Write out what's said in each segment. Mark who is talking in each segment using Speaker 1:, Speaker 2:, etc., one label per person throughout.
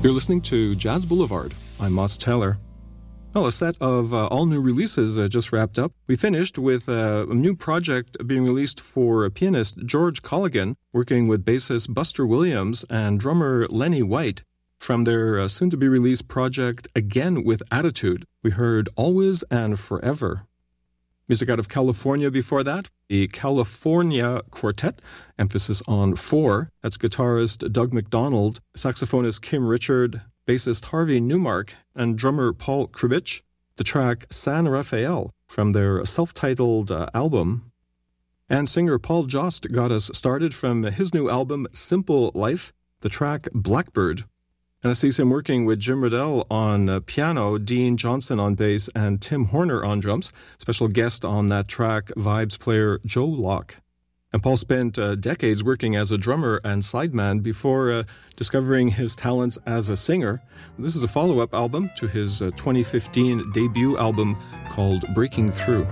Speaker 1: You're listening to Jazz Boulevard. I'm Moss Taylor. Well, a set of all-new releases just wrapped up. We finished with a new project being released for pianist George Colligan, working with bassist Buster Williams and drummer Lenny White. From their soon-to-be-released project Again with Attitude, we heard Always and Forever. Music out of California before that, the California Quartet, emphasis on four. That's guitarist Doug McDonald, saxophonist Kim Richard, bassist Harvey Newmark, and drummer Paul Kribich. The track San Rafael from their self-titled album. And singer Paul Jost got us started from his new album Simple Life, the track Blackbird. And I see him working with Jim Riddell on piano, Dean Johnson on bass, and Tim Horner on drums. Special guest on that track, vibes player Joe Locke. And Paul spent decades working as a drummer and sideman before discovering his talents as a singer. This is a follow-up album to his 2015 debut album called Breaking Through.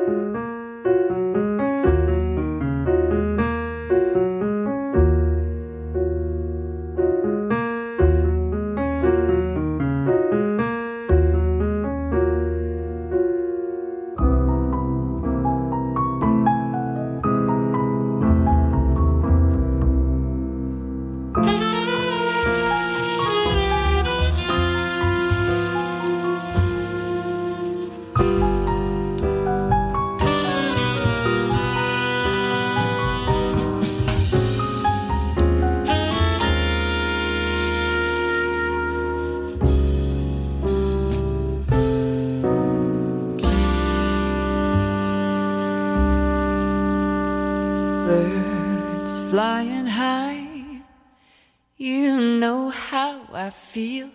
Speaker 2: Birds flying high, you know how I feel.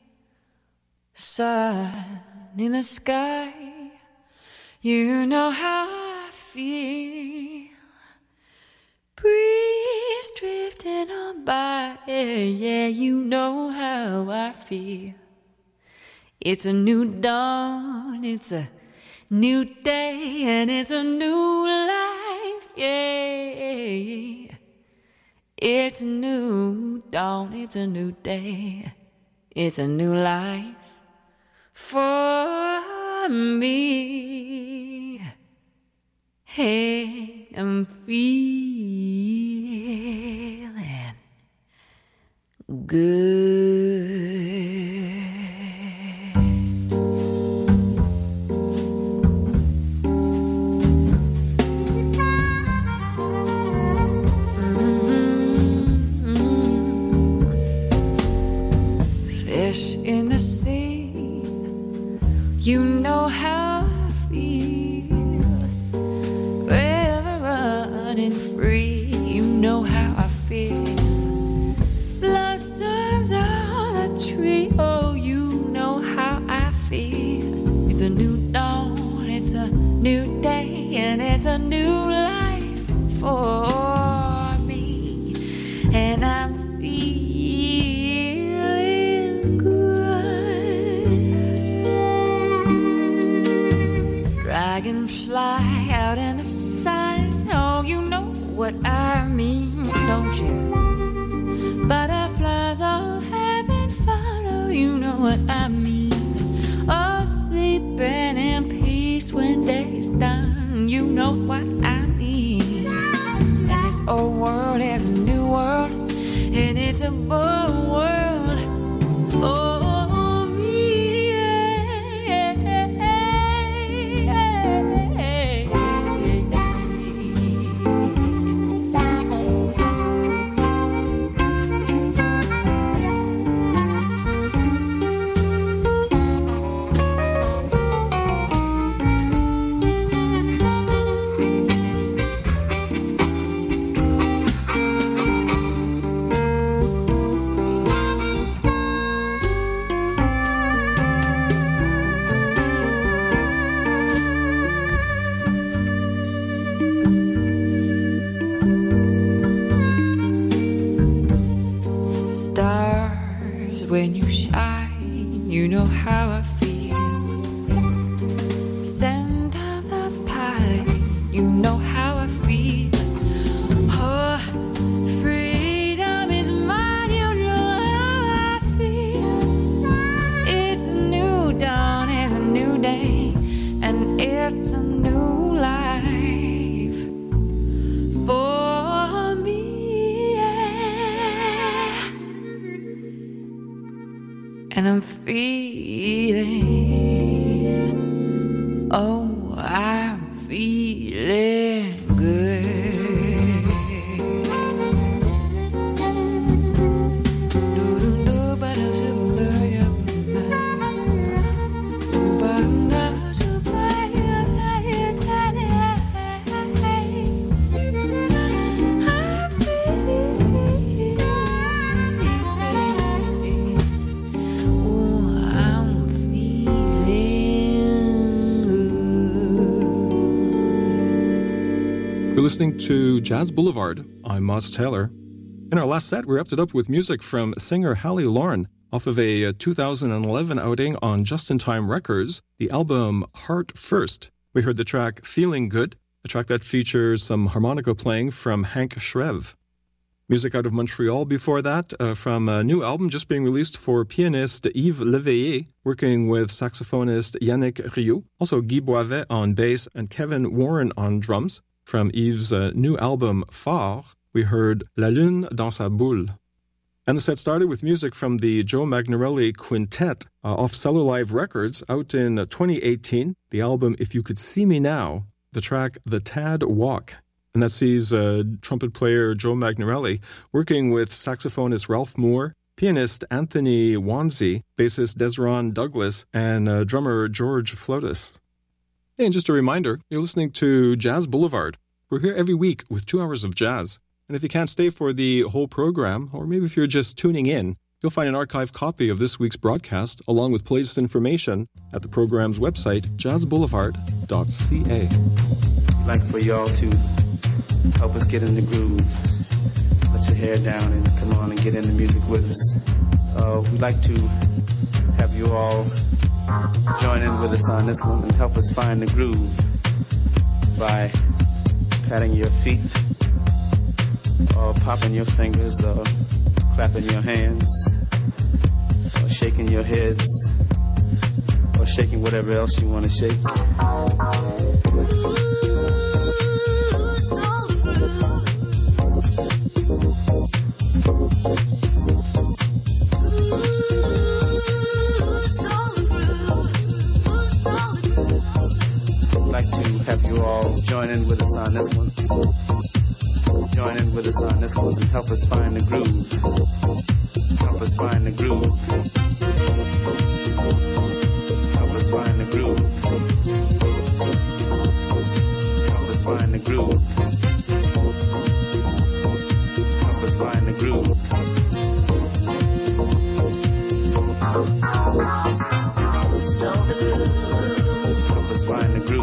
Speaker 2: Sun in the sky, you know how I feel. Breeze drifting on by, yeah, you know how I feel. It's a new dawn, it's a new day, and it's a new life, yeah. It's a new dawn, it's a new day, it's a new life for me. Hey, I'm feeling good. In the sea, you know how I feel. River running free, you know how I feel. Blossoms on a tree, oh, you know how I feel. It's a new dawn, it's a new day, and it's a new life for me. And I'm dragonfly out in the sun, oh, you know what I mean, don't you? Butterflies all having fun, oh, you know what I mean. All sleeping in peace when day's done, you know what I mean. And this old world is a new world, and it's a bold world, oh. When you shine, you know how I feel. Scent of the pine, you know how I feel. Oh, freedom is mine, you know how I feel. It's a new dawn, it's a new day, and it's a new life for me. And I'm feeling, oh, I'm feeling good.
Speaker 1: You're listening to Jazz Boulevard. I'm Moss Taylor. In our last set, we wrapped it up with music from singer Hallie Lauren off of a 2011 outing on Just in Time Records, the album Heart First. We heard the track Feeling Good, a track that features some harmonica playing from Hank Shreve. Music out of Montreal before that, from a new album just being released for pianist Yves Leveillé, working with saxophonist Yannick Rioux, also Guy Boisvet on bass and Kevin Warren on drums. From Yves' new album Phare, we heard La Lune dans sa boule. And the set started with music from the Joe Magnarelli Quintet off Cellar Live Records out in 2018, the album If You Could See Me Now, the track The Tad Walk. And that sees trumpet player Joe Magnarelli working with saxophonist Ralph Moore, pianist Anthony Wanzi, bassist Desron Douglas, and drummer George Flotis. And just a reminder, you're listening to Jazz Boulevard. We're here every week with 2 hours of jazz. And if you can't stay for the whole program, or maybe if you're just tuning in, you'll find an archived copy of this week's broadcast, along with playlist information, at the program's website, jazzboulevard.ca.
Speaker 3: I'd like for y'all to help us get in the groove. Let your hair down and come on and get in the music with us. We'd like to have you all join in with us on this one and help us find the groove by patting your feet, or popping your fingers, or clapping your hands, or shaking your heads, or shaking whatever else you want to shake. I'd like to have you all join in with us on this one. Join in with us on this one and help us find the groove. Help us find the groove. Help us find the groove.